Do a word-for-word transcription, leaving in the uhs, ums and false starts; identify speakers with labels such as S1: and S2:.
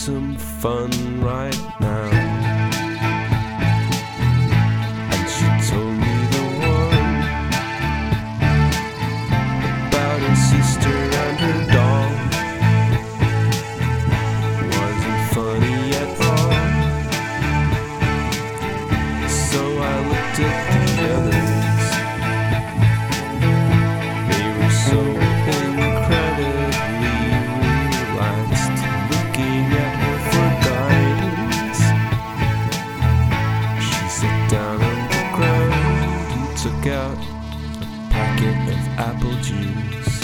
S1: some fun right now. And she told me the one about her sister and her doll. Wasn't funny at all. So I looked at the others. They were so incredibly relaxed, looking at her for guidance. She sat down on the ground and took out a packet of apple juice.